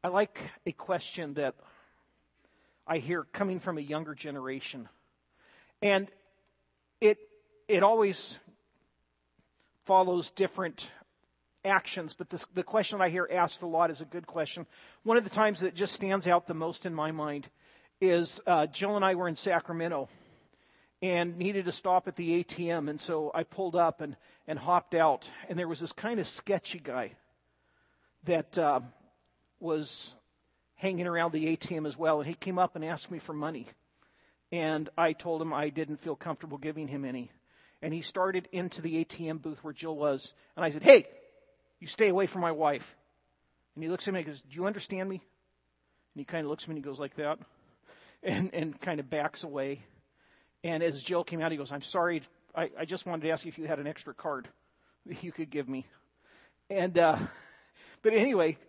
I like a question that I hear coming from a younger generation. And it always follows different actions, but the question I hear asked a lot is a good question. One of the times that just stands out the most in my mind is Jill and I were in Sacramento and needed to stop at the ATM, and so I pulled up and hopped out, and there was this kind of sketchy guy that was hanging around the ATM as well, and he came up and asked me for money, and I told him I didn't feel comfortable giving him any, and he started into the ATM booth where Jill was, and I said, "Hey, you stay away from my wife." And he looks at me and goes, "Do you understand me?" And he kind of looks at me and he goes like that, and kind of backs away. And as Jill came out, he goes, "I'm sorry, I just wanted to ask you if you had an extra card that you could give me." And but anyway,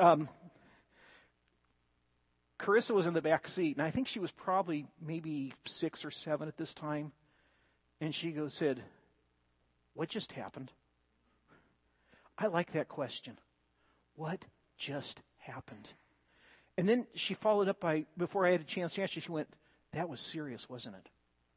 Carissa was in the back seat, and I think she was probably maybe 6 or 7 at this time. And she said, "What just happened?" I like that question. What just happened? And then she followed up by, before I had a chance to answer, she went, "That was serious, wasn't it?"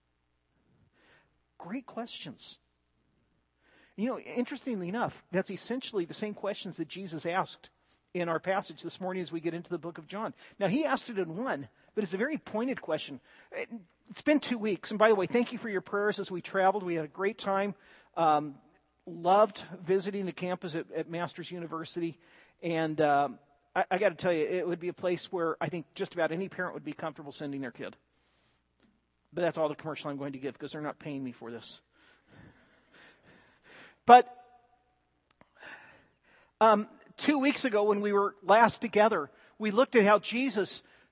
Great questions. You know, interestingly enough, that's essentially the same questions that Jesus asked in our passage this morning as we get into the book of John. Now, he asked it in one, but it's a very pointed question. It's been 2 weeks. And by the way, thank you for your prayers as we traveled. We had a great time. Loved visiting the campus at Masters University. And I got to tell you, it would be a place where I think just about any parent would be comfortable sending their kid. But that's all the commercial I'm going to give because they're not paying me for this. But 2 weeks ago when we were last together, we looked at how Jesus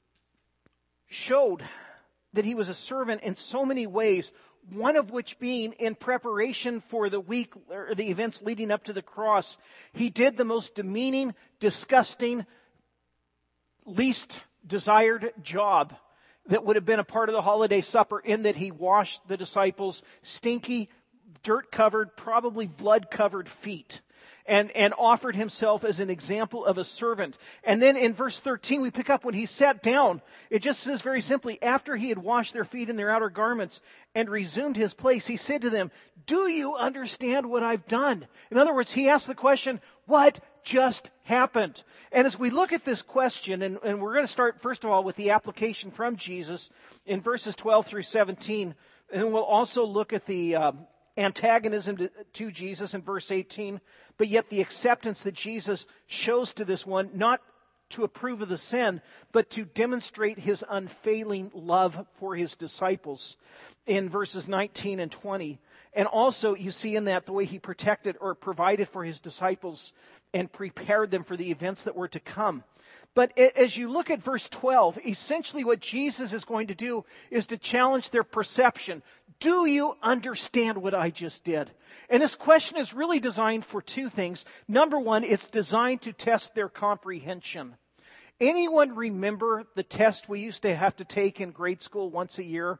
showed that he was a servant in so many ways, one of which being in preparation for the week or the events leading up to the cross, he did the most demeaning, disgusting, least desired job that would have been a part of the holiday supper, in that he washed the disciples' stinky, dirt-covered, probably blood-covered feet, and offered himself as an example of a servant. And then in verse 13, we pick up when he sat down. It just says very simply, after he had washed their feet in their outer garments and resumed his place, he said to them, "Do you understand what I've done?" In other words, he asked the question, what just happened? And as we look at this question, and we're going to start first of all with the application from Jesus in verses 12 through 17, and we'll also look at the antagonism to Jesus in verse 18, but yet the acceptance that Jesus shows to this one, not to approve of the sin, but to demonstrate his unfailing love for his disciples in verses 19 and 20. And also you see in that the way he protected or provided for his disciples and prepared them for the events that were to come. But as you look at verse 12, essentially what Jesus is going to do is to challenge their perception. Do you understand what I just did? And this question is really designed for two things. Number one, it's designed to test their comprehension. Anyone remember the test we used to have to take in grade school once a year?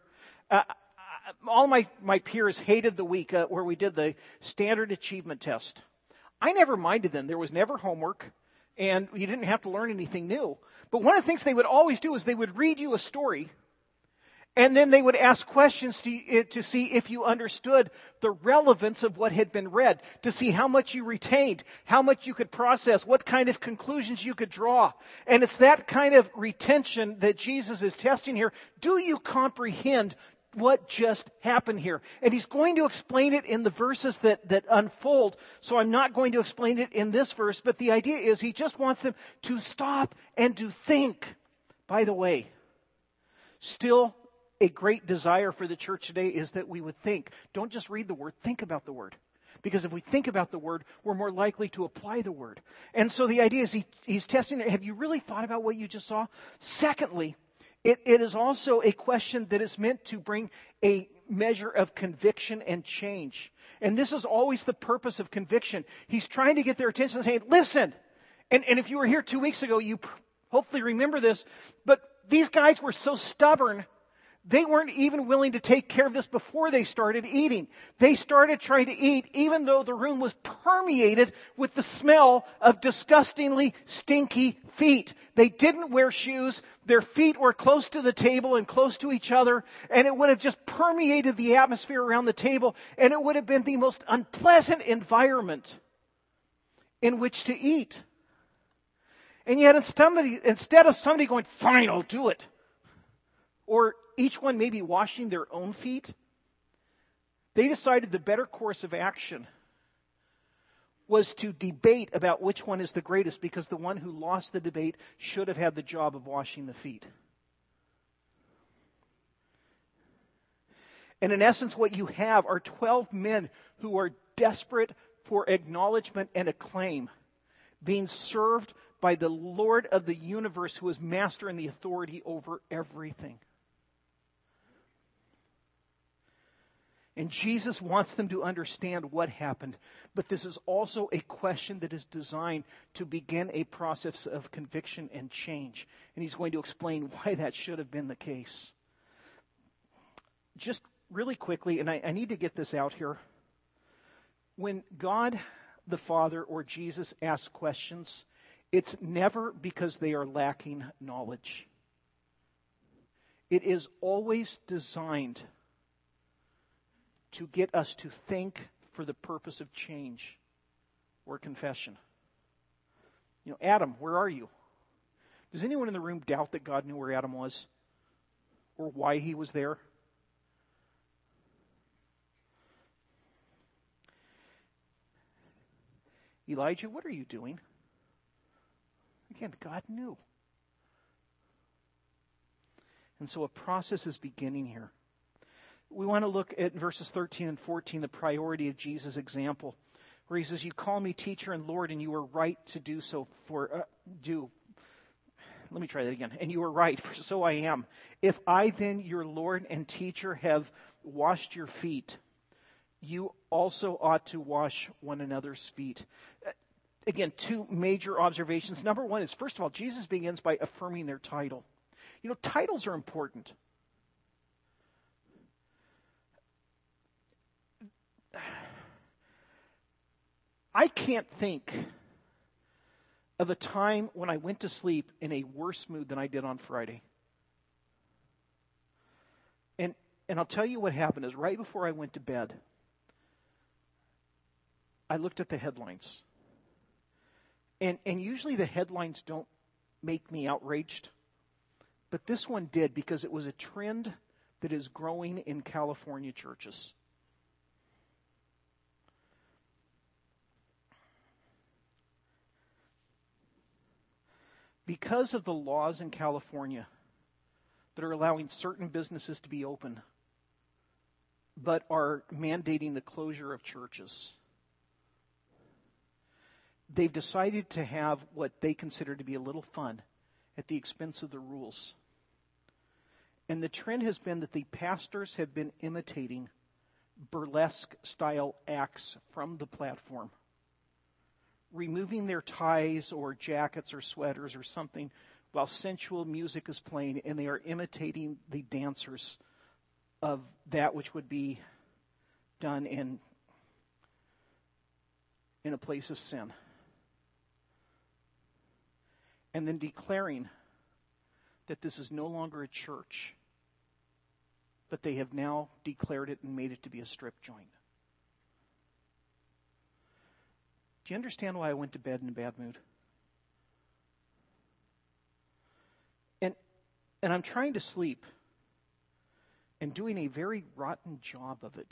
All my peers hated the week where we did the standard achievement test. I never minded them. There was never homework, and you didn't have to learn anything new. But one of the things they would always do is they would read you a story, and then they would ask questions to see if you understood the relevance of what had been read, to see how much you retained, how much you could process, what kind of conclusions you could draw. And it's that kind of retention that Jesus is testing here. Do you comprehend what just happened here? And he's going to explain it in the verses that unfold, so I'm not going to explain it in this verse, but the idea is he just wants them to stop and to think. By the way, still a great desire for the church today is that we would think. Don't just read the Word, think about the Word. Because if we think about the Word, we're more likely to apply the Word. And so the idea is he's testing it. Have you really thought about what you just saw? Secondly, it is also a question that is meant to bring a measure of conviction and change. And this is always the purpose of conviction. He's trying to get their attention and saying, listen. And if you were here 2 weeks ago, you hopefully remember this. But these guys were so stubborn They weren't even willing to take care of this before they started eating. They started trying to eat even though the room was permeated with the smell of disgustingly stinky feet. They didn't wear shoes. Their feet were close to the table and close to each other, and it would have just permeated the atmosphere around the table, and it would have been the most unpleasant environment in which to eat. And yet instead of somebody going, "Fine, I'll do it," or each one maybe washing their own feet, they decided the better course of action was to debate about which one is the greatest, because the one who lost the debate should have had the job of washing the feet. And in essence, what you have are 12 men who are desperate for acknowledgement and acclaim, being served by the Lord of the universe, who is master and the authority over everything. And Jesus wants them to understand what happened. But this is also a question that is designed to begin a process of conviction and change. And He's going to explain why that should have been the case. Just really quickly, and I need to get this out here. When God the Father or Jesus asks questions, it's never because they are lacking knowledge. It is always designed to get us to think for the purpose of change or confession. You know, Adam, where are you? Does anyone in the room doubt that God knew where Adam was or why he was there? Elijah, what are you doing? Again, God knew. And so a process is beginning here. We want to look at verses 13 and 14, the priority of Jesus' example, where He says, "You call me teacher and Lord, and you are right to do so. Let me try that again. And you are right, for so I am. If I then, your Lord and teacher, have washed your feet, you also ought to wash one another's feet." Again, two major observations. Number one is, first of all, Jesus begins by affirming their title. You know, titles are important. I can't think of a time when I went to sleep in a worse mood than I did on Friday. And I'll tell you what happened is right before I went to bed, I looked at the headlines. And usually the headlines don't make me outraged. But this one did, because it was a trend that is growing in California churches. Because of the laws in California that are allowing certain businesses to be open, but are mandating the closure of churches, they've decided to have what they consider to be a little fun at the expense of the rules. And the trend has been that the pastors have been imitating burlesque-style acts from the platform, removing their ties or jackets or sweaters or something while sensual music is playing, and they are imitating the dancers of that which would be done in a place of sin. And then declaring that this is no longer a church, but they have now declared it and made it to be a strip joint. Do you understand why I went to bed in a bad mood? And I'm trying to sleep and doing a very rotten job of it.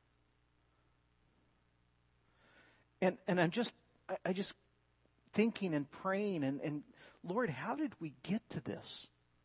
And I'm just thinking and praying and Lord, how did we get to this?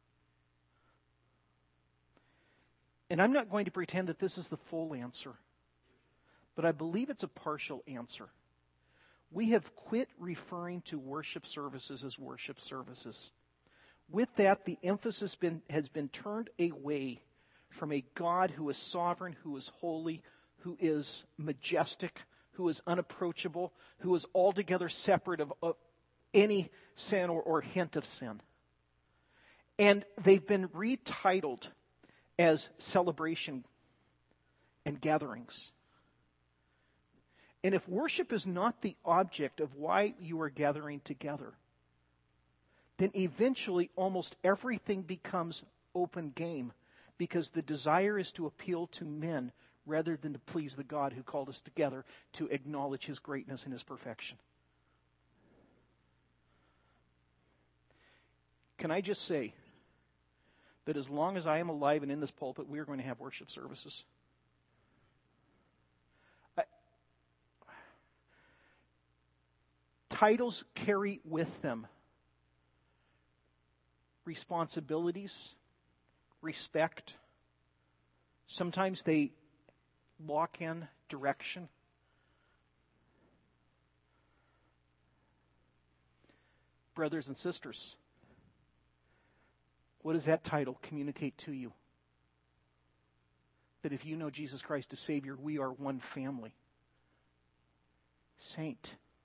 And I'm not going to pretend that this is the full answer, but I believe it's a partial answer. We have quit referring to worship services as worship services. With that, the emphasis has been turned away from a God who is sovereign, who is holy, who is majestic, who is unapproachable, who is altogether separate of any sin or hint of sin. And they've been retitled as celebration and gatherings. And if worship is not the object of why you are gathering together, then eventually almost everything becomes open game, because the desire is to appeal to men rather than to please the God who called us together to acknowledge His greatness and His perfection. Can I just say that as long as I am alive and in this pulpit, we are going to have worship services. Titles carry with them responsibilities, respect. Sometimes they lock in direction. Brothers and sisters, what does that title communicate to you? That if you know Jesus Christ as Savior, we are one family. Saint.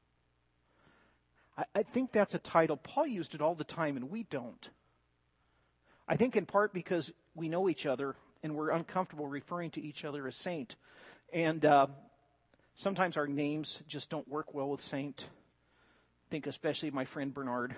I think that's a title. Paul used it all the time, and we don't. I think in part because we know each other, and we're uncomfortable referring to each other as saint. And sometimes our names just don't work well with saint. Think especially of my friend Bernard.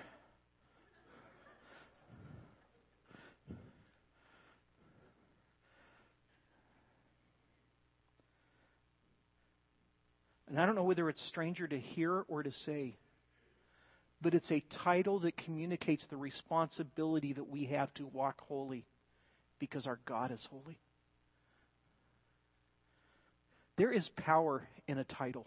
And I don't know whether it's stranger to hear or to say, but it's a title that communicates the responsibility that we have to walk holy because our God is holy. There is power in a title.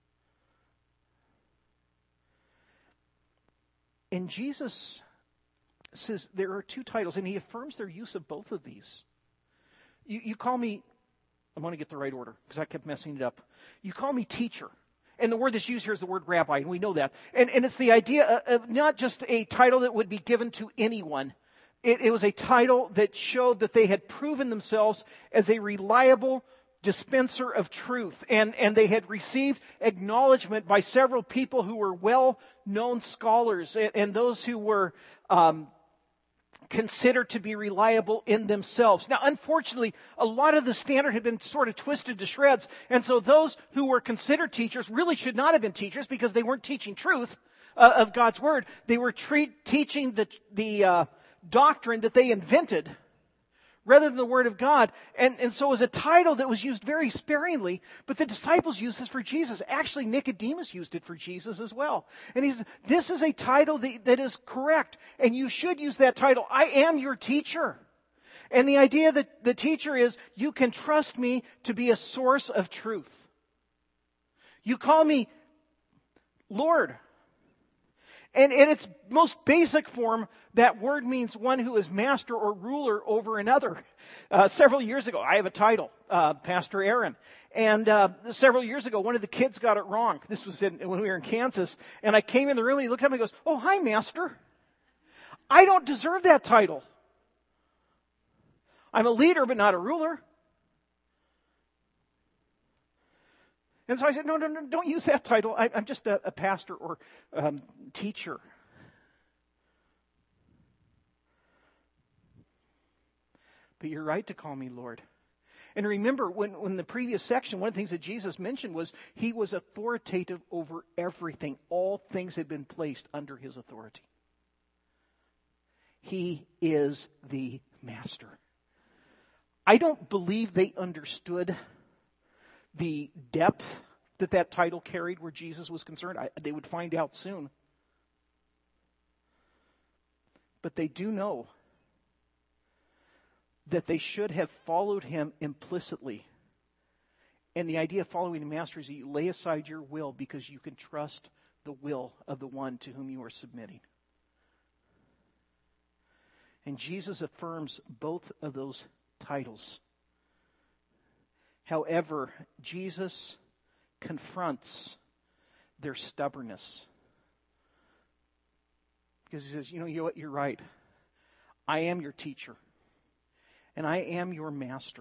And Jesus says there are two titles, and He affirms their use of both of these. You call me, I want to get the right order because I kept messing it up. You call me teacher. And the word that's used here is the word rabbi, and we know that. And it's the idea of not just a title that would be given to anyone. It was a title that showed that they had proven themselves as a reliable dispenser of truth. And they had received acknowledgement by several people who were well-known scholars and those who were considered to be reliable in themselves. Now, unfortunately, a lot of the standard had been sort of twisted to shreds, and so those who were considered teachers really should not have been teachers because they weren't teaching truth of God's Word. They were teaching the doctrine that they invented rather than the Word of God. And so it was a title that was used very sparingly, but the disciples used this for Jesus. Actually, Nicodemus used it for Jesus as well. And he said, this is a title that is correct, and you should use that title. I am your teacher. And the idea that the teacher is, you can trust me to be a source of truth. You call me Lord. And in its most basic form, that word means one who is master or ruler over another. Several years ago, I have a title, Pastor Aaron. And several years ago, one of the kids got it wrong. This was when we were in Kansas. And I came in the room and he looked at me and goes, "Oh, hi, Master. I don't deserve that title. I'm a leader, but not a ruler." And so I said, no, don't use that title. I'm just a pastor or teacher. But you're right to call me Lord. And remember, when the previous section, one of the things that Jesus mentioned was He was authoritative over everything. All things had been placed under His authority. He is the master. I don't believe they understood the depth that title carried where Jesus was concerned. They would find out soon. But they do know that they should have followed Him implicitly. And the idea of following the Master is that you lay aside your will because you can trust the will of the one to whom you are submitting. And Jesus affirms both of those titles. However, Jesus confronts their stubbornness. Because He says, you know what, you're right. I am your teacher. And I am your master.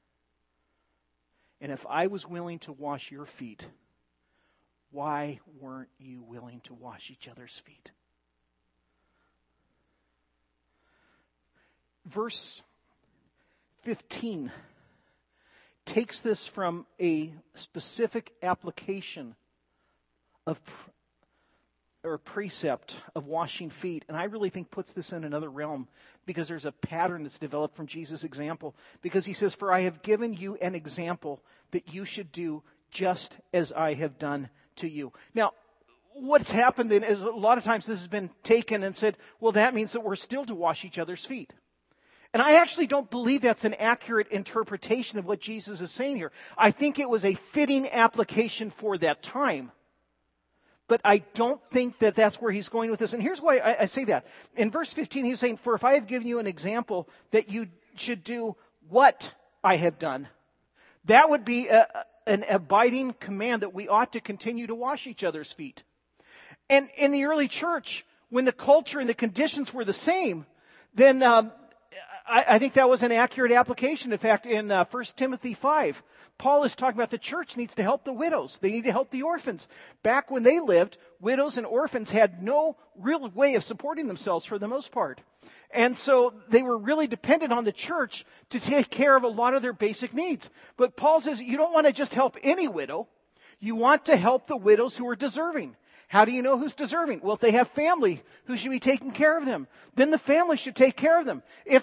And if I was willing to wash your feet, why weren't you willing to wash each other's feet? Verse 15 takes this from a specific application of or precept of washing feet, and I really think puts this in another realm because there's a pattern that's developed from Jesus' example. Because he says, "For I have given you an example that you should do just as I have done to you." Now, what's happened then is a lot of times this has been taken and said, well, that means that we're still to wash each other's feet. And I actually don't believe that's an accurate interpretation of what Jesus is saying here. I think it was a fitting application for that time. But I don't think that that's where he's going with this. And here's why I say that. In verse 15, he's saying, "For if I have given you an example that you should do what I have done," that would be an abiding command that we ought to continue to wash each other's feet. And in the early church, when the culture and the conditions were the same, then I think that was an accurate application. In fact, in 1 Timothy 5, Paul is talking about the church needs to help the widows. They need to help the orphans. Back when they lived, widows and orphans had no real way of supporting themselves for the most part. And so they were really dependent on the church to take care of a lot of their basic needs. But Paul says you don't want to just help any widow. You want to help the widows who are deserving. How do you know who's deserving? Well, if they have family who should be taking care of them, then the family should take care of them. If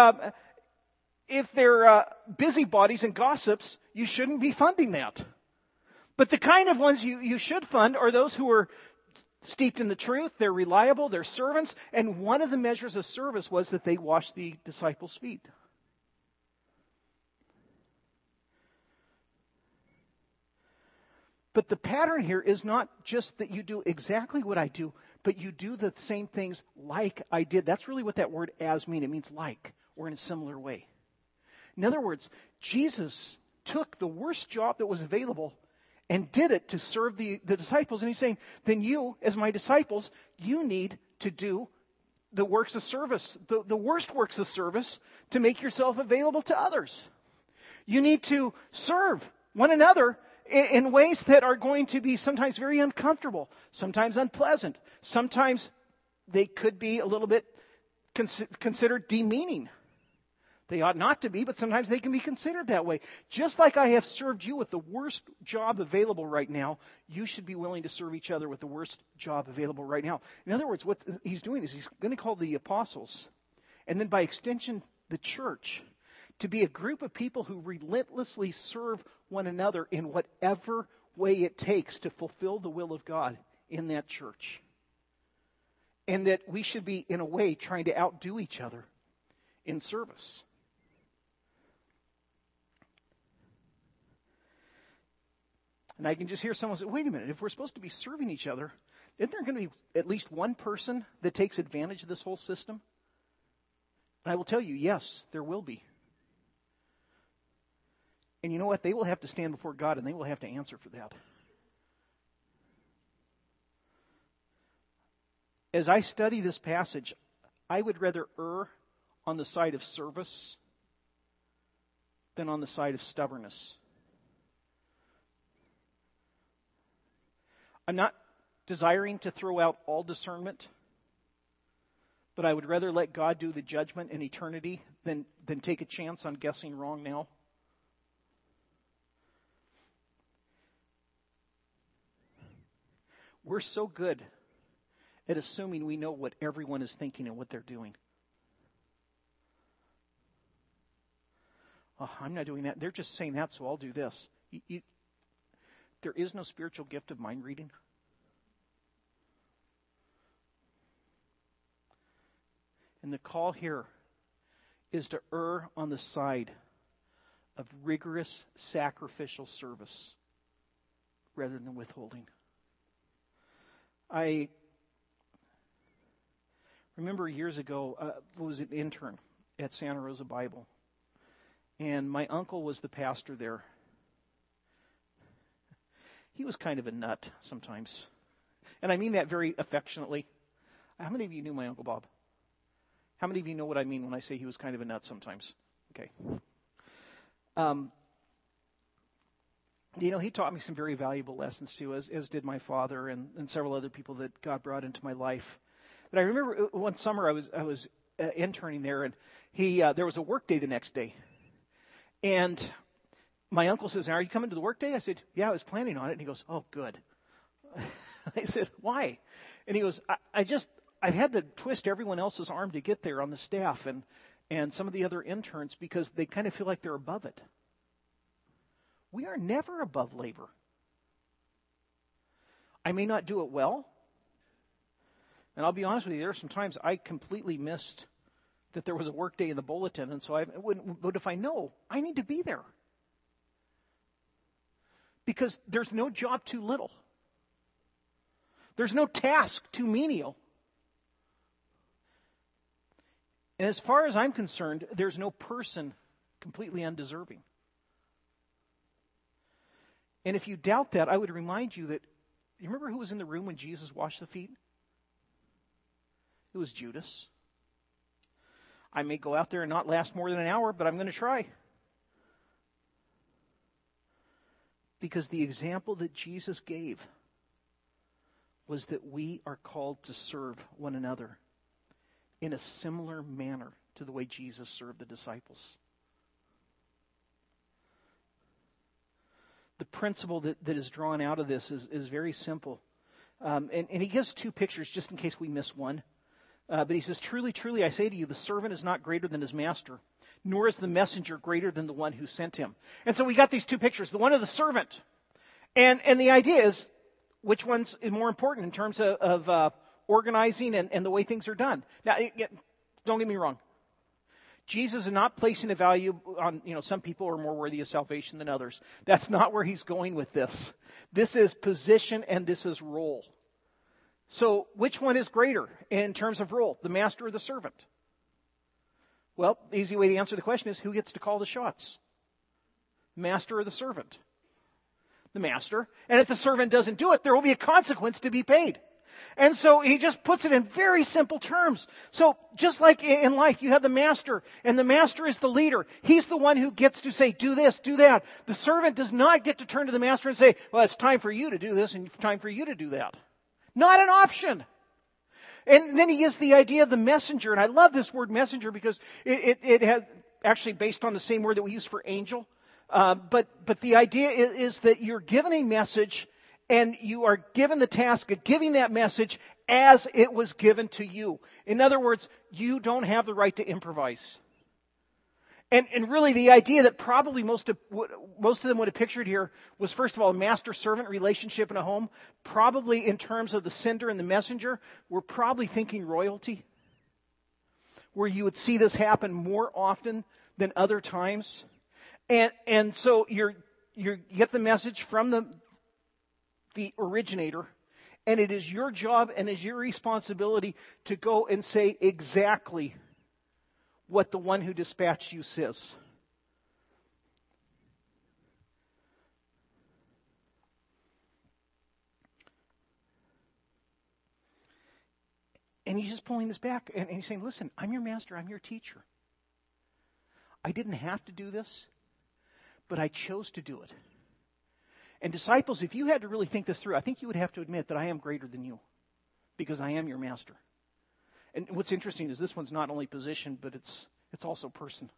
they're busybodies and gossips, you shouldn't be funding that. But the kind of ones you should fund are those who are steeped in the truth, they're reliable, they're servants, and one of the measures of service was that they washed the disciples' feet. But the pattern here is not just that you do exactly what I do, but you do the same things like I did. That's really what that word "as" means. It means like, or in a similar way. In other words, Jesus took the worst job that was available and did it to serve the disciples. And he's saying, then you, as my disciples, you need to do the works of service, the worst works of service, to make yourself available to others. You need to serve one another in ways that are going to be sometimes very uncomfortable, sometimes unpleasant. Sometimes they could be a little bit considered demeaning. They ought not to be, but sometimes they can be considered that way. Just like I have served you with the worst job available right now, you should be willing to serve each other with the worst job available right now. In other words, what he's doing is he's going to call the apostles, and then by extension the church, to be a group of people who relentlessly serve one another in whatever way it takes to fulfill the will of God in that church. And that we should be, in a way, trying to outdo each other in service. And I can just hear someone say, wait a minute, if we're supposed to be serving each other, isn't there going to be at least one person that takes advantage of this whole system? And I will tell you, yes, there will be. And you know what? They will have to stand before God and they will have to answer for that. As I study this passage, I would rather err on the side of service than on the side of stubbornness. I'm not desiring to throw out all discernment, but I would rather let God do the judgment in eternity than take a chance on guessing wrong now. We're so good at assuming we know what everyone is thinking and what they're doing. Oh, I'm not doing that. They're just saying that, so I'll do this. There is no spiritual gift of mind reading. And the call here is to err on the side of rigorous sacrificial service rather than withholding. I remember years ago, I was an intern at Santa Rosa Bible. And my uncle was the pastor there. He was kind of a nut sometimes. And I mean that very affectionately. How many of you knew my Uncle Bob? How many of you know what I mean when I say he was kind of a nut sometimes? Okay. He taught me some very valuable lessons too, as did my father and several other people that God brought into my life. But I remember one summer I was interning there, and there was a work day the next day. And my uncle says, "Are you coming to the work day?" I said, "Yeah, I was planning on it." And he goes, "Oh, good." I said, "Why?" And he goes, I've had to twist everyone else's arm to get there on the staff and some of the other interns because they kind of feel like they're above it. We are never above labor. I may not do it well. And I'll be honest with you, there are some times I completely missed that there was a work day in the bulletin. And so but if I know, I need to be there. Because there's no job too little. There's no task too menial. And as far as I'm concerned, there's no person completely undeserving. And if you doubt that, I would remind you that, you remember who was in the room when Jesus washed the feet? It was Judas. I may go out there and not last more than an hour, but I'm going to try. Because the example that Jesus gave was that we are called to serve one another in a similar manner to the way Jesus served the disciples. The principle that is drawn out of this is very simple. And he gives two pictures just in case we miss one. But he says, "Truly, truly, I say to you, the servant is not greater than his master, nor is the messenger greater than the one who sent him." And so we got these two pictures, the one of the servant. And the idea is, which one's more important in terms of organizing and the way things are done? Now, don't get me wrong. Jesus is not placing a value on, some people are more worthy of salvation than others. That's not where he's going with this. This is position and this is role. So which one is greater in terms of role, the master or the servant? Well, the easy way to answer the question is, who gets to call the shots? Master or the servant? The master. And if the servant doesn't do it, there will be a consequence to be paid. And so he just puts it in very simple terms. So just like in life, you have the master, and the master is the leader. He's the one who gets to say, do this, do that. The servant does not get to turn to the master and say, well, it's time for you to do this and it's time for you to do that. Not an option. And then he gives the idea of the messenger. And I love this word messenger because it has actually based on the same word that we use for angel. But the idea is that you're given a message and you are given the task of giving that message as it was given to you. In other words, you don't have the right to improvise. And really the idea that probably most of them would have pictured here was, first of all, a master-servant relationship in a home. Probably in terms of the sender and the messenger, we're probably thinking royalty, where you would see this happen more often than other times. And so you get the message from the originator, and it is your job and is your responsibility to go and say exactly what the one who dispatched you says. And he's just pulling this back, and he's saying, listen, I'm your master, I'm your teacher. I didn't have to do this, but I chose to do it. And disciples, if you had to really think this through, I think you would have to admit that I am greater than you, because I am your master. And what's interesting is this one's not only position, but it's also person.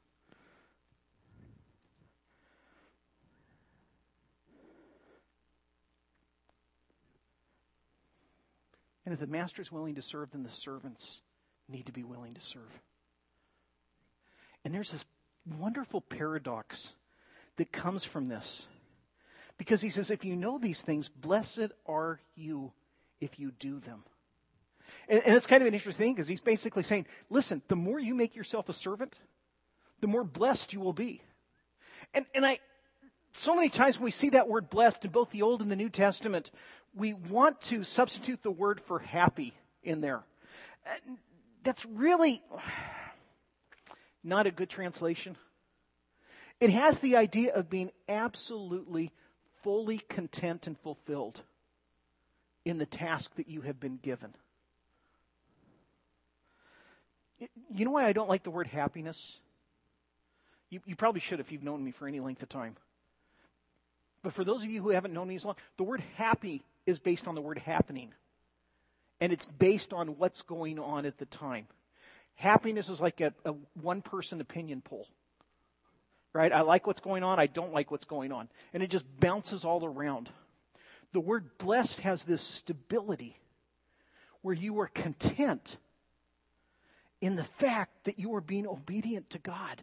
And if the master is willing to serve, then the servants need to be willing to serve. And there's this wonderful paradox that comes from this. Because he says, if you know these things, blessed are you if you do them. And it's kind of an interesting thing because he's basically saying, listen, the more you make yourself a servant, the more blessed you will be. And so many times when we see that word blessed in both the Old and the New Testament, we want to substitute the word for happy in there. That's really not a good translation. It has the idea of being absolutely, fully content and fulfilled in the task that you have been given. You know why I don't like the word happiness? You probably should if you've known me for any length of time. But for those of you who haven't known me as long, the word happy is based on the word happening. And it's based on what's going on at the time. Happiness is like a one-person opinion poll. right? I like what's going on. I don't like what's going on. And it just bounces all around. The word blessed has this stability where you are content in the fact that you are being obedient to God.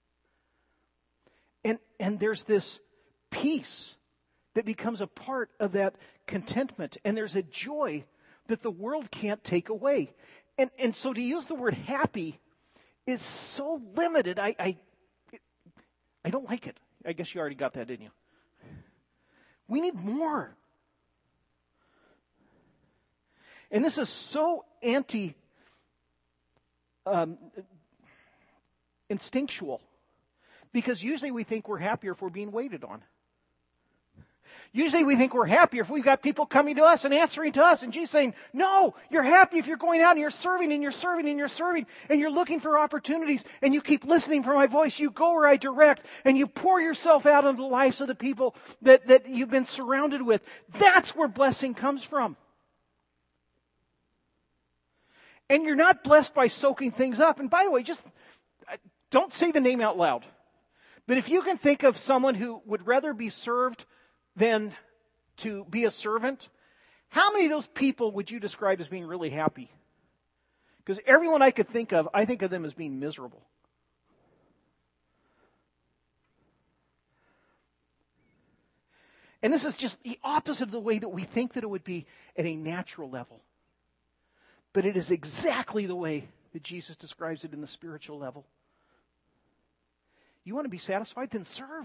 And there's this peace that becomes a part of that contentment. And there's a joy that the world can't take away. And so to use the word happy is so limited. I don't like it. I guess you already got that, didn't you? We need more. And this is so instinctual. Because usually we think we're happier if we're being waited on. Usually we think we're happier if we've got people coming to us and answering to us. And Jesus saying, no, you're happy if you're going out and you're serving and you're serving and you're serving and you're looking for opportunities and you keep listening for my voice. You go where I direct and you pour yourself out into the lives of the people that you've been surrounded with. That's where blessing comes from. And you're not blessed by soaking things up. And by the way, just don't say the name out loud. But if you can think of someone who would rather be served than to be a servant, how many of those people would you describe as being really happy? Because everyone I could think of, I think of them as being miserable. And this is just the opposite of the way that we think that it would be at a natural level. But it is exactly the way that Jesus describes it in the spiritual level. You want to be satisfied? Then serve.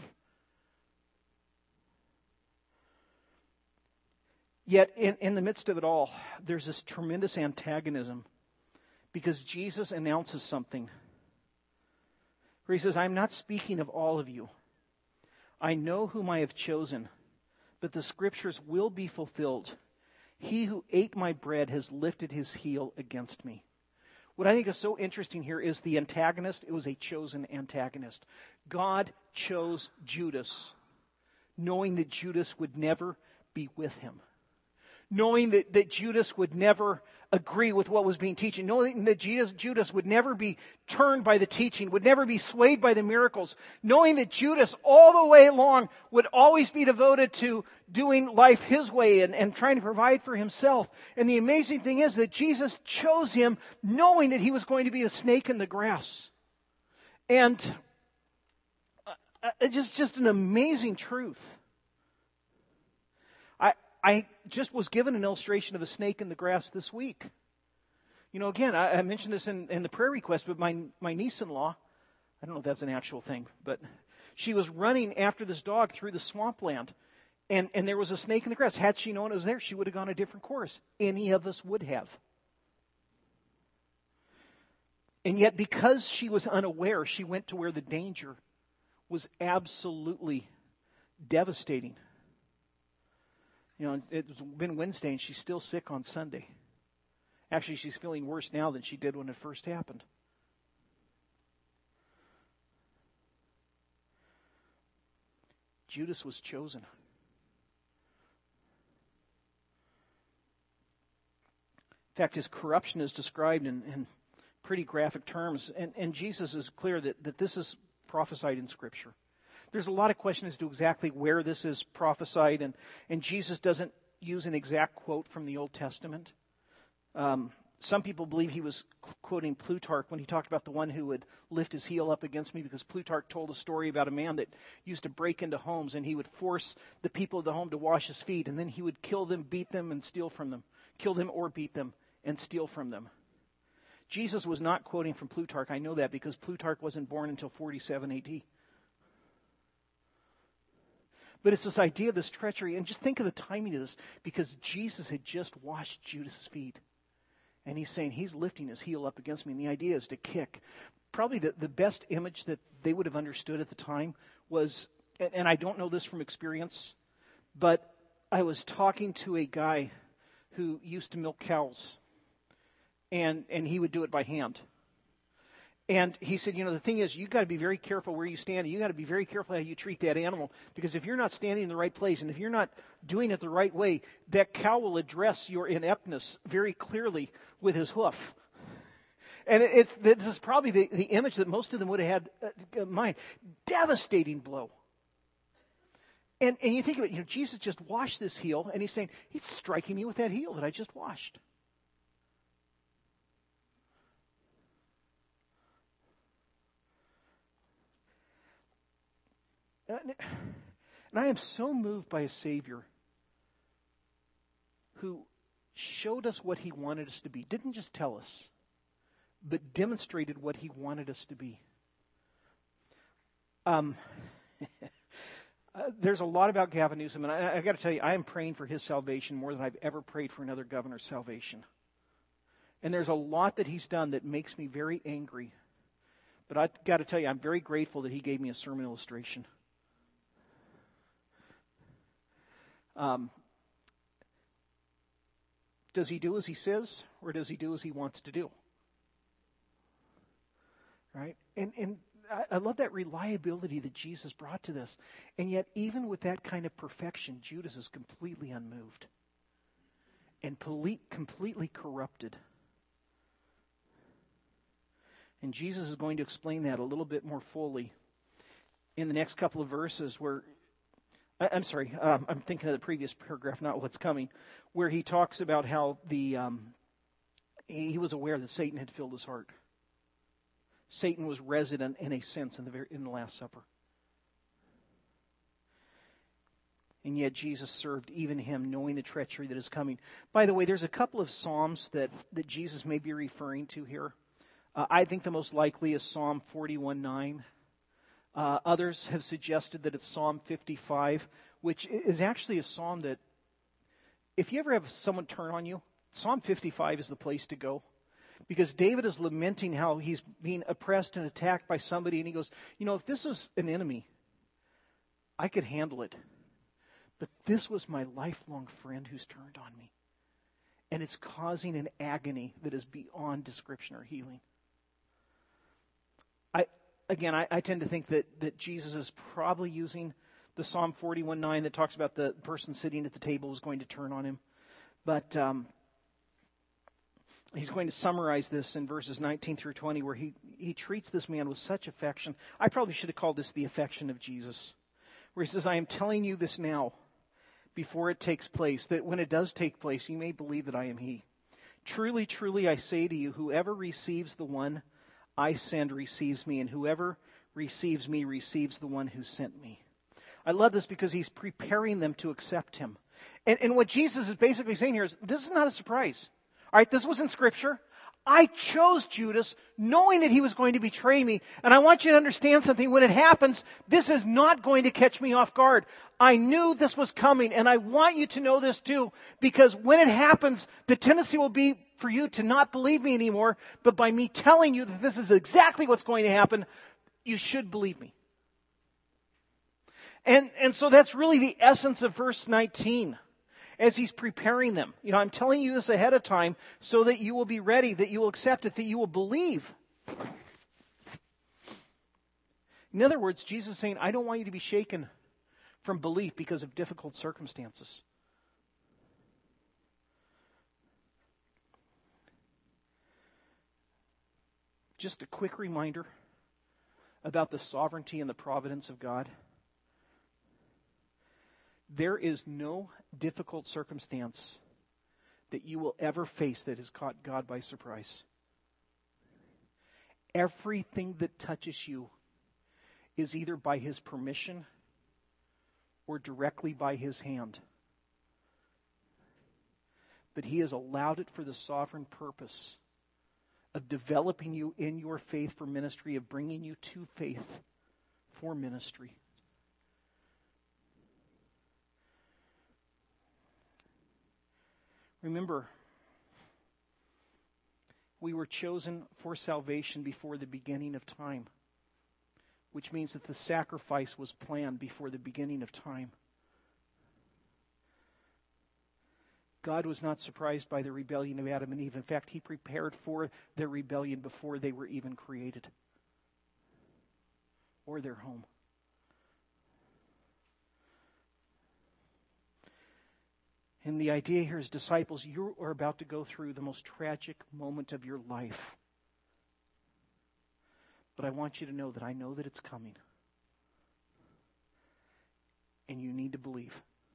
Yet, in the midst of it all, there's this tremendous antagonism because Jesus announces something where he says, I'm not speaking of all of you. I know whom I have chosen, but the Scriptures will be fulfilled. He who ate my bread has lifted his heel against me. What I think is so interesting here is the antagonist. It was a chosen antagonist. God chose Judas, knowing that Judas would never be with him. Knowing that Judas would never agree with what was being taught. Knowing that Judas would never be turned by the teaching, would never be swayed by the miracles. Knowing that Judas all the way along would always be devoted to doing life his way and trying to provide for himself. And the amazing thing is that Jesus chose him knowing that he was going to be a snake in the grass. And just an amazing truth. I just was given an illustration of a snake in the grass this week. You know, again, I mentioned this in the prayer request, but my niece-in-law, I don't know if that's an actual thing, but she was running after this dog through the swampland, and there was a snake in the grass. Had she known it was there, she would have gone a different course. Any of us would have. And yet, because she was unaware, she went to where the danger was absolutely devastating. You know, it's been Wednesday and she's still sick on Sunday. Actually, she's feeling worse now than she did when it first happened. Judas was chosen. In fact, his corruption is described in pretty graphic terms. And Jesus is clear that this is prophesied in Scripture. There's a lot of question as to exactly where this is prophesied, and Jesus doesn't use an exact quote from the Old Testament. Some people believe he was quoting Plutarch when he talked about the one who would lift his heel up against me, because Plutarch told a story about a man that used to break into homes, and he would force the people of the home to wash his feet, and then he would kill them, beat them, and steal from them. Kill them or beat them and steal from them. Jesus was not quoting from Plutarch. I know that because Plutarch wasn't born until 47 A.D. But it's this idea of this treachery. And just think of the timing of this, because Jesus had just washed Judas' feet. And he's saying he's lifting his heel up against me. And the idea is to kick. Probably the best image that they would have understood at the time was, and I don't know this from experience, but I was talking to a guy who used to milk cows. And he would do it by hand. And he said, you know, the thing is, you've got to be very careful where you stand. And you've got to be very careful how you treat that animal. Because if you're not standing in the right place, and if you're not doing it the right way, that cow will address your ineptness very clearly with his hoof. And this is probably the image that most of them would have had in mind. Devastating blow. And you think of it, Jesus just washed this heel, and he's saying, he's striking me with that heel that I just washed. And I am so moved by a Savior who showed us what he wanted us to be. Didn't just tell us, but demonstrated what he wanted us to be. There's a lot about Gavin Newsom, and I got to tell you, I am praying for his salvation more than I've ever prayed for another governor's salvation. And there's a lot that he's done that makes me very angry. But I've got to tell you, I'm very grateful that he gave me a sermon illustration. Does he do as he says, or does he do as he wants to do? Right? And I love that reliability that Jesus brought to this. And yet, even with that kind of perfection, Judas is completely unmoved and completely corrupted. And Jesus is going to explain that a little bit more fully in the next couple of verses where, I'm thinking of the previous paragraph, not what's coming, where he talks about how he was aware that Satan had filled his heart. Satan was resident in a sense in the Last Supper. And yet Jesus served even him, knowing the treachery that is coming. By the way, there's a couple of Psalms that Jesus may be referring to here. I think the most likely is Psalm 41:9. Others have suggested that it's Psalm 55, which is actually a psalm that, if you ever have someone turn on you, Psalm 55 is the place to go. Because David is lamenting how he's being oppressed and attacked by somebody, and he goes, if this was an enemy, I could handle it. But this was my lifelong friend who's turned on me. And it's causing an agony that is beyond description or healing. I tend to think that Jesus is probably using the Psalm 41:9 that talks about the person sitting at the table is going to turn on him. But he's going to summarize this in verses 19 through 20, where he treats this man with such affection. I probably should have called this the affection of Jesus, where he says, I am telling you this now, before it takes place, that when it does take place, you may believe that I am he. Truly, truly, I say to you, whoever receives the one I send receives me, and whoever receives me receives the one who sent me. I love this because he's preparing them to accept him. And what Jesus is basically saying here is, this is not a surprise. All right, this was in Scripture. I chose Judas knowing that he was going to betray me. And I want you to understand something. When it happens, this is not going to catch me off guard. I knew this was coming, and I want you to know this too, because when it happens, the tendency will be for you to not believe me anymore, but by me telling you that this is exactly what's going to happen, you should believe me. And so that's really the essence of verse 19. As he's preparing them. I'm telling you this ahead of time so that you will be ready, that you will accept it, that you will believe. In other words, Jesus is saying, I don't want you to be shaken from belief because of difficult circumstances. Just a quick reminder about the sovereignty and the providence of God. There is no difficult circumstance that you will ever face that has caught God by surprise. Everything that touches you is either by His permission or directly by His hand. But He has allowed it for the sovereign purpose of developing you in your faith for ministry, of bringing you to faith for ministry. Remember, we were chosen for salvation before the beginning of time, which means that the sacrifice was planned before the beginning of time. God was not surprised by the rebellion of Adam and Eve. In fact, He prepared for their rebellion before they were even created or their home. And the idea here is, disciples, you are about to go through the most tragic moment of your life. But I want you to know that I know that it's coming. And you need to believe.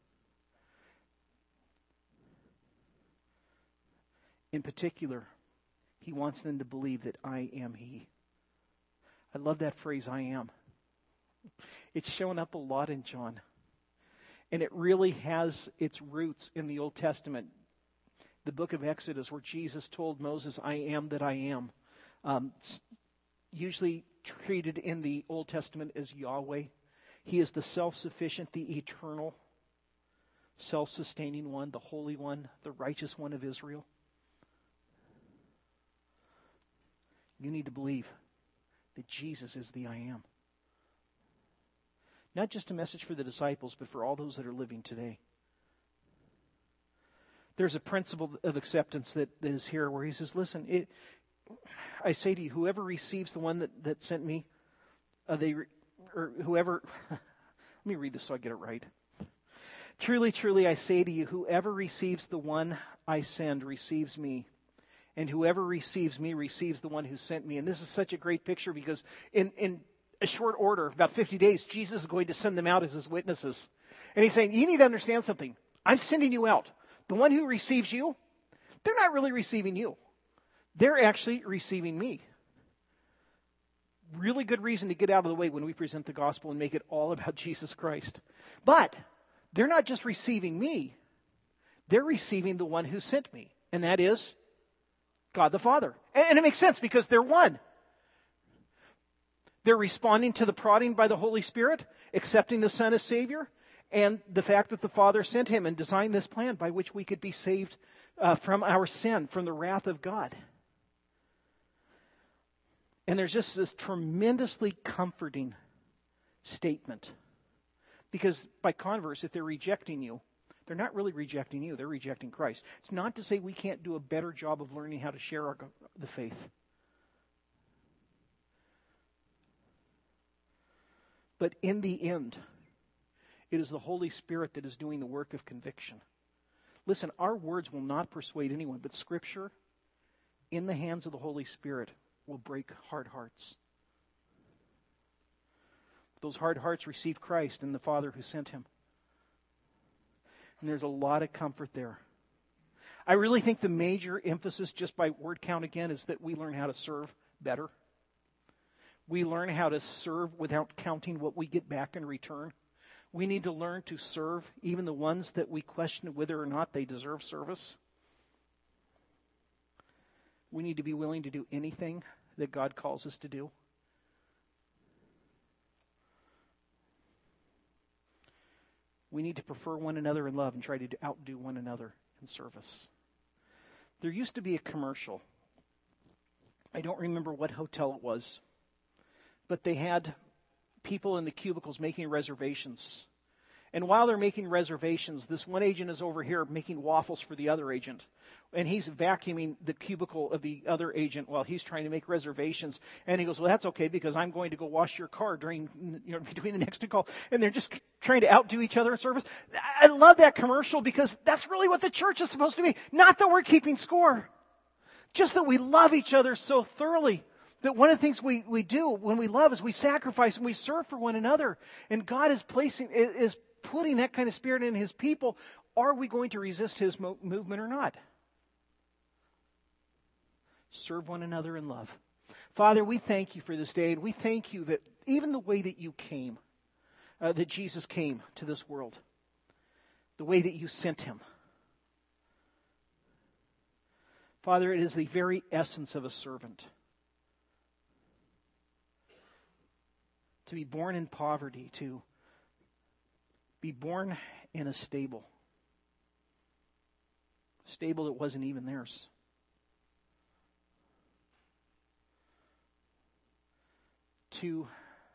In particular, he wants them to believe that I am he. I love that phrase, I am. It's shown up a lot in John. And it really has its roots in the Old Testament. The book of Exodus, where Jesus told Moses, I am that I am. Usually treated in the Old Testament as Yahweh. He is the self-sufficient, the eternal, self-sustaining one, the Holy One, the righteous one of Israel. You need to believe that Jesus is the I am. Not just a message for the disciples, but for all those that are living today. There's a principle of acceptance that is here where he says, listen, I say to you, whoever receives the one that sent me, whoever, let me read this so I get it right. Truly, truly, I say to you, whoever receives the one I send receives me. And whoever receives me receives the one who sent me. And this is such a great picture because in a short order, about 50 days, Jesus is going to send them out as his witnesses. And he's saying, you need to understand something. I'm sending you out. The one who receives you, they're not really receiving you. They're actually receiving me. Really good reason to get out of the way when we present the gospel and make it all about Jesus Christ. But they're not just receiving me. They're receiving the one who sent me. And that is God the Father. And it makes sense because they're one. They're responding to the prodding by the Holy Spirit, accepting the Son as Savior, and the fact that the Father sent him and designed this plan by which we could be saved from our sin, from the wrath of God. And there's just this tremendously comforting statement. Because by converse, if they're rejecting you, they're not really rejecting you, they're rejecting Christ. It's not to say we can't do a better job of learning how to share the faith. But in the end, it is the Holy Spirit that is doing the work of conviction. Listen, our words will not persuade anyone, but Scripture, in the hands of the Holy Spirit, will break hard hearts. Those hard hearts receive Christ and the Father who sent him. And there's a lot of comfort there. I really think the major emphasis, just by word count again, is that we learn how to serve better. We learn how to serve without counting what we get back in return. We need to learn to serve even the ones that we question whether or not they deserve service. We need to be willing to do anything that God calls us to do. We need to prefer one another in love and try to outdo one another in service. There used to be a commercial. I don't remember what hotel it was, but they had people in the cubicles making reservations. And while they're making reservations, this one agent is over here making waffles for the other agent. And he's vacuuming the cubicle of the other agent while he's trying to make reservations. And he goes, well, that's okay because I'm going to go wash your car between the next two calls. And they're just trying to outdo each other in service. I love that commercial because that's really what the church is supposed to be. Not that we're keeping score. Just that we love each other so thoroughly. That one of the things we do when we love is we sacrifice and we serve for one another. And God is putting that kind of spirit in his people. Are we going to resist his movement or not? Serve one another in love. Father, we thank you for this day, and we thank you that even the way that you came, that Jesus came to this world, the way that you sent him. Father, it is the very essence of a servant. To be born in poverty, to be born in a stable that wasn't even theirs. To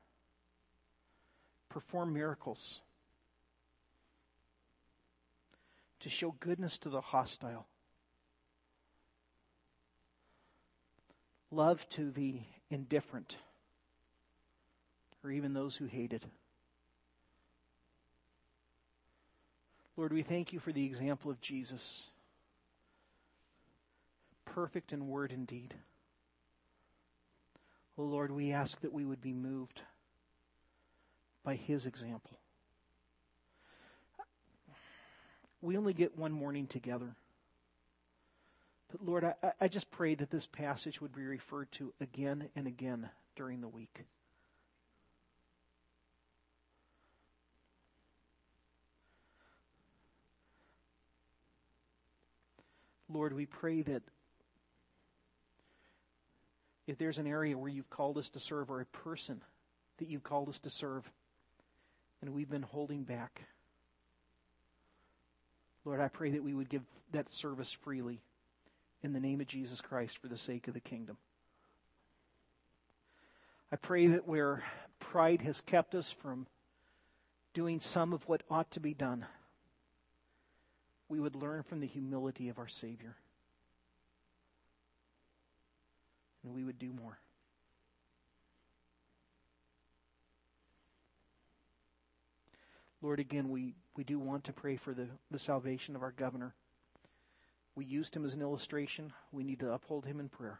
perform miracles, to show goodness to the hostile, love to the indifferent, or even those who hated. Lord, we thank you for the example of Jesus, perfect in word and deed. Oh Lord, we ask that we would be moved by His example. We only get one morning together. But Lord, I just pray that this passage would be referred to again and again during the week. Lord, we pray that if there's an area where you've called us to serve, or a person that you've called us to serve, and we've been holding back, Lord, I pray that we would give that service freely in the name of Jesus Christ for the sake of the kingdom. I pray that where pride has kept us from doing some of what ought to be done, we would learn from the humility of our Savior. And we would do more. Lord, again, we do want to pray for the salvation of our governor. We used him as an illustration. We need to uphold him in prayer.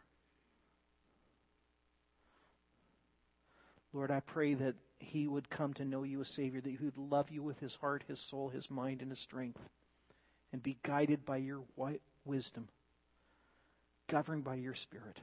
Lord, I pray that he would come to know you as Savior, that he would love you with his heart, his soul, his mind, and his strength, and be guided by your wisdom, governed by your Spirit.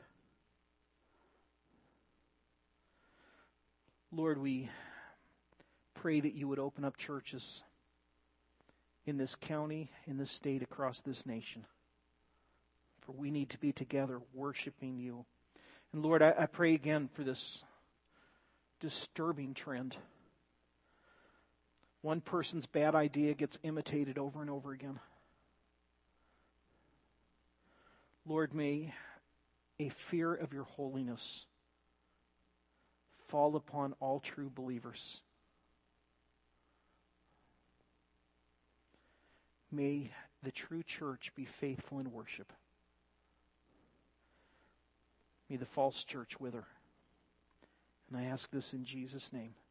Lord, we pray that you would open up churches in this county, in this state, across this nation. For we need to be together worshiping you. And Lord, I pray again for this disturbing trend. One person's bad idea gets imitated over and over again. Lord, may a fear of your holiness fall upon all true believers. May the true church be faithful in worship. May the false church wither. And I ask this in Jesus' name.